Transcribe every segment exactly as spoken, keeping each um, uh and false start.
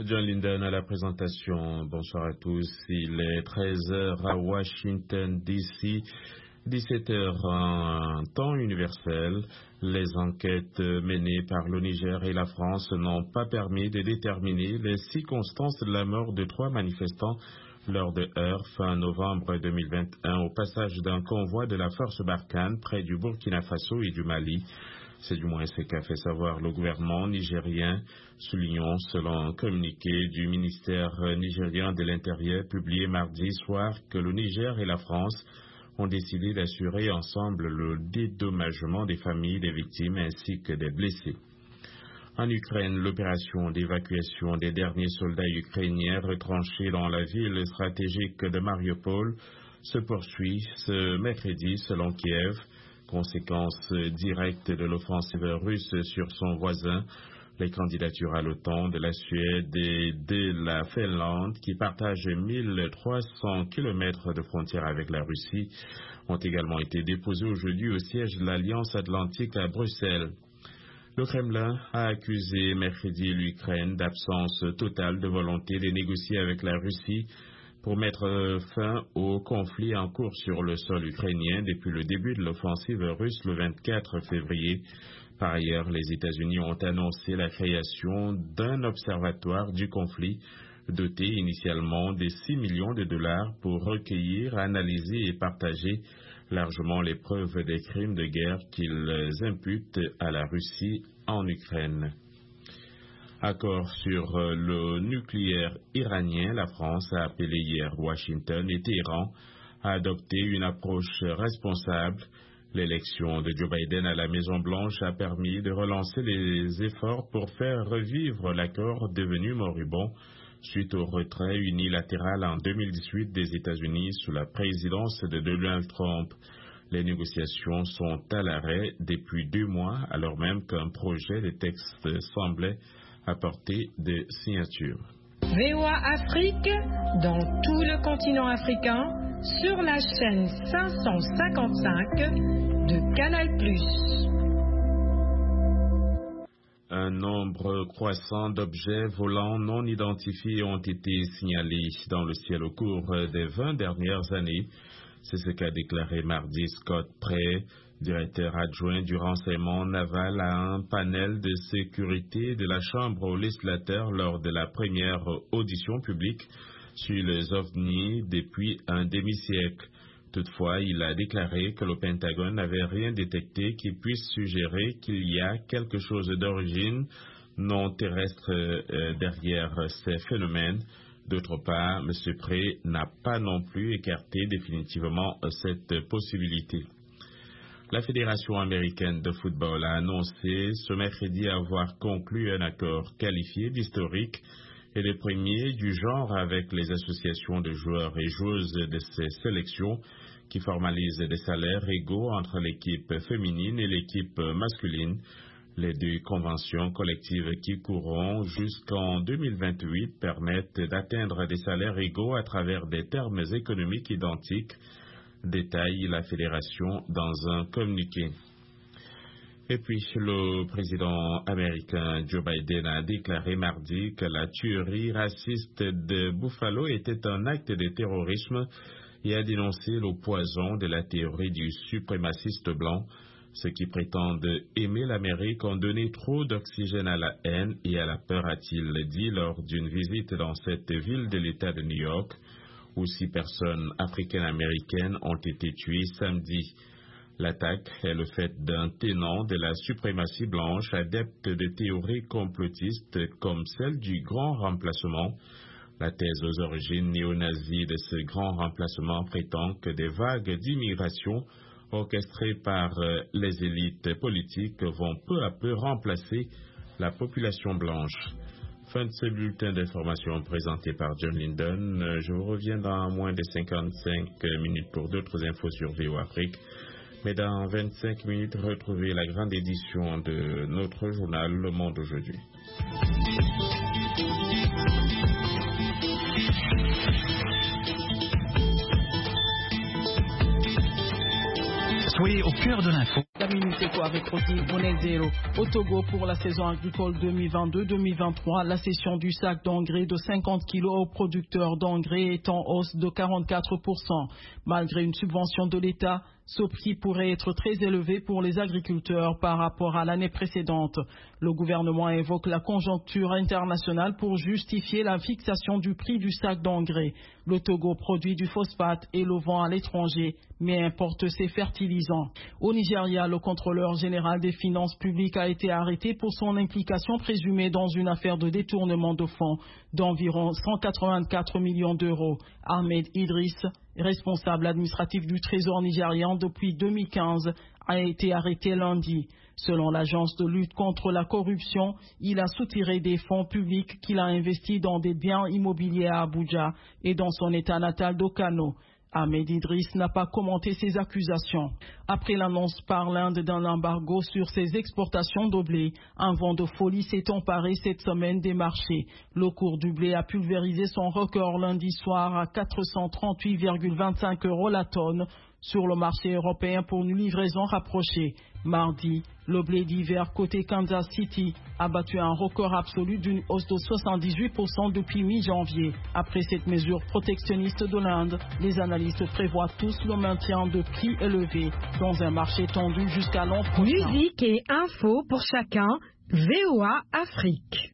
John Linden à la présentation. Bonsoir à tous. Il est treize heures à Washington, D C, dix-sept heures en temps universel. Les enquêtes menées par le Niger et la France n'ont pas permis de déterminer les circonstances de la mort de trois manifestants lors de heurts fin novembre deux mille vingt et un au passage d'un convoi de la force Barkhane près du Burkina Faso et du Mali. C'est du moins ce qu'a fait savoir le gouvernement nigérien, soulignant selon un communiqué du ministère nigérien de l'Intérieur publié mardi soir que le Niger et la France ont décidé d'assurer ensemble le dédommagement des familles des victimes ainsi que des blessés. En Ukraine, l'opération d'évacuation des derniers soldats ukrainiens retranchés dans la ville stratégique de Mariupol se poursuit ce mercredi selon Kiev. Conséquence directe de l'offensive russe sur son voisin, les candidatures à l'OTAN de la Suède et de la Finlande, qui partagent mille trois cents kilomètres de frontière avec la Russie, ont également été déposées aujourd'hui au siège de l'Alliance Atlantique à Bruxelles. Le Kremlin a accusé mercredi l'Ukraine d'absence totale de volonté de négocier avec la Russie pour mettre fin au conflit en cours sur le sol ukrainien depuis le début de l'offensive russe le vingt-quatre février. Par ailleurs, les États-Unis ont annoncé la création d'un observatoire du conflit doté initialement de six millions de dollars pour recueillir, analyser et partager largement les preuves des crimes de guerre qu'ils imputent à la Russie en Ukraine. Accord sur le nucléaire iranien, la France a appelé hier Washington et Téhéran à adopter une approche responsable. L'élection de Joe Biden à la Maison-Blanche a permis de relancer les efforts pour faire revivre l'accord devenu moribond suite au retrait unilatéral en deux mille dix-huit des États-Unis sous la présidence de Donald Trump. Les négociations sont à l'arrêt depuis deux mois, alors même qu'un projet de texte semblait apporter des signatures. V O A Afrique, dans tout le continent africain, sur la chaîne cinq cent cinquante-cinq de Canal plus. Un nombre croissant d'objets volants non identifiés ont été signalés dans le ciel au cours des vingt dernières années. C'est ce qu'a déclaré mardi Scott Pray, directeur adjoint du renseignement naval, à un panel de sécurité de la Chambre aux législateurs lors de la première audition publique sur les ovnis depuis un demi-siècle. Toutefois, il a déclaré que le Pentagone n'avait rien détecté qui puisse suggérer qu'il y a quelque chose d'origine non terrestre euh, derrière ces phénomènes. D'autre part, M. Pray n'a pas non plus écarté définitivement cette possibilité. La Fédération américaine de football a annoncé ce mercredi avoir conclu un accord qualifié d'historique et le premier du genre avec les associations de joueurs et joueuses de ces sélections qui formalisent des salaires égaux entre l'équipe féminine et l'équipe masculine. Les deux conventions collectives qui courront jusqu'en deux mille vingt-huit permettent d'atteindre des salaires égaux à travers des termes économiques identiques, détaille la Fédération dans un communiqué. Et puis, le président américain Joe Biden a déclaré mardi que la tuerie raciste de Buffalo était un acte de terrorisme et a dénoncé le poison de la théorie du suprémaciste blanc. Ceux qui prétendent aimer l'Amérique ont donné trop d'oxygène à la haine et à la peur, a-t-il dit lors d'une visite dans cette ville de l'État de New York, où six personnes africaines-américaines ont été tuées samedi. L'attaque est le fait d'un tenant de la suprématie blanche, adepte de théories complotistes comme celle du grand remplacement. La thèse aux origines néo-nazies de ce grand remplacement prétend que des vagues d'immigration orchestrées par les élites politiques vont peu à peu remplacer la population blanche. Fin de ce bulletin d'information présenté par John Linden. Je vous reviens dans moins de cinquante-cinq minutes pour d'autres infos sur V O A Afrique. Mais dans vingt-cinq minutes, retrouvez la grande édition de notre journal Le Monde aujourd'hui. Soyez au cœur de l'info. La Minute Éco avec Rosy Bonezero. Au Togo, pour la saison agricole deux mille vingt-deux deux mille vingt-trois, la cession du sac d'engrais de cinquante kilos aux producteurs d'engrais est en hausse de quarante-quatre pour cent. Malgré une subvention de l'État, ce prix pourrait être très élevé pour les agriculteurs par rapport à l'année précédente. Le gouvernement évoque la conjoncture internationale pour justifier la fixation du prix du sac d'engrais. Le Togo produit du phosphate et le vend à l'étranger, mais importe ses fertilisants. Au Nigeria, le contrôleur général des finances publiques a été arrêté pour son implication présumée dans une affaire de détournement de fonds d'environ cent quatre-vingt-quatre millions d'euros. Ahmed Idriss, responsable administratif du Trésor nigérian depuis deux mille quinze, a été arrêté lundi. Selon l'agence de lutte contre la corruption, il a soutiré des fonds publics qu'il a investis dans des biens immobiliers à Abuja et dans son état natal d'Okano. Ahmed Idriss n'a pas commenté ces accusations. Après l'annonce par l'Inde d'un embargo sur ses exportations de blé, un vent de folie s'est emparé cette semaine des marchés. Le cours du blé a pulvérisé son record lundi soir à quatre cent trente-huit virgule vingt-cinq euros la tonne sur le marché européen pour une livraison rapprochée. Mardi, le blé d'hiver côté Kansas City a battu un record absolu d'une hausse de soixante-dix-huit pour cent depuis mi-janvier. Après cette mesure protectionniste de l'Inde, les analystes prévoient tous le maintien de prix élevés dans un marché tendu jusqu'à l'an prochain. Musique et infos pour chacun, V O A Afrique.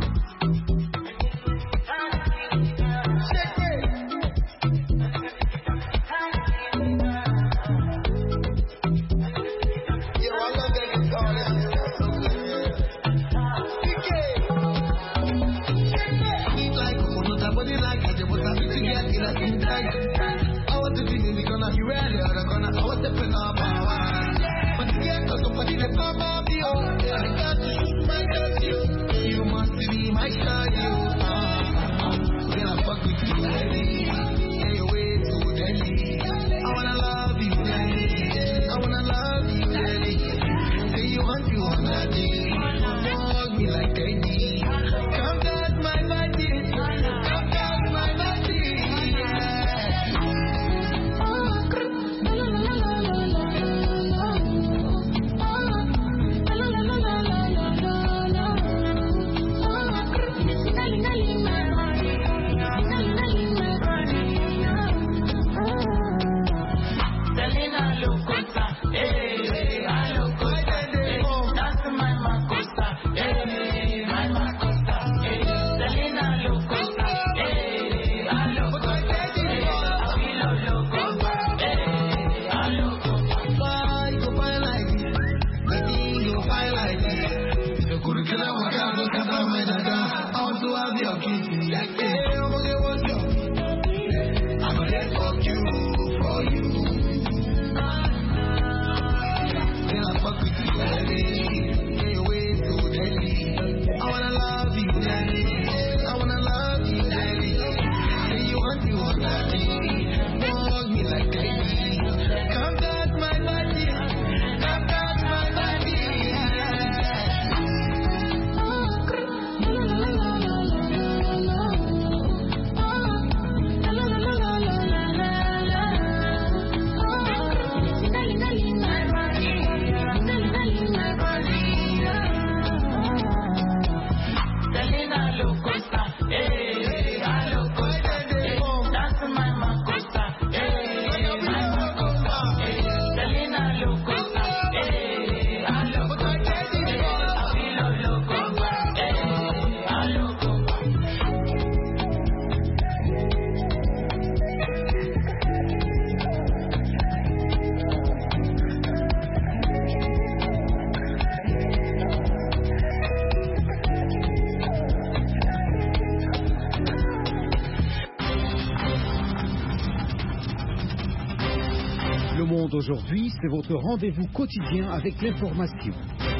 Aujourd'hui, c'est votre rendez-vous quotidien avec l'information.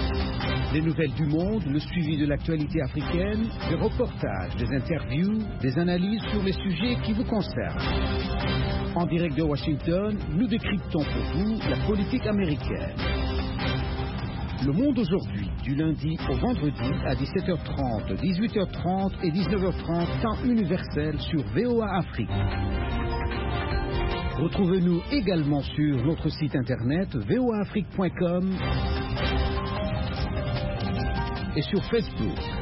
Les nouvelles du monde, le suivi de l'actualité africaine, des reportages, des interviews, des analyses sur les sujets qui vous concernent. En direct de Washington, nous décryptons pour vous la politique américaine. Le monde aujourd'hui, du lundi au vendredi à dix-sept heures trente, dix-huit heures trente et dix-neuf heures trente, temps universel sur V O A Afrique. Retrouvez-nous également sur notre site internet v o a afrique point com et sur Facebook.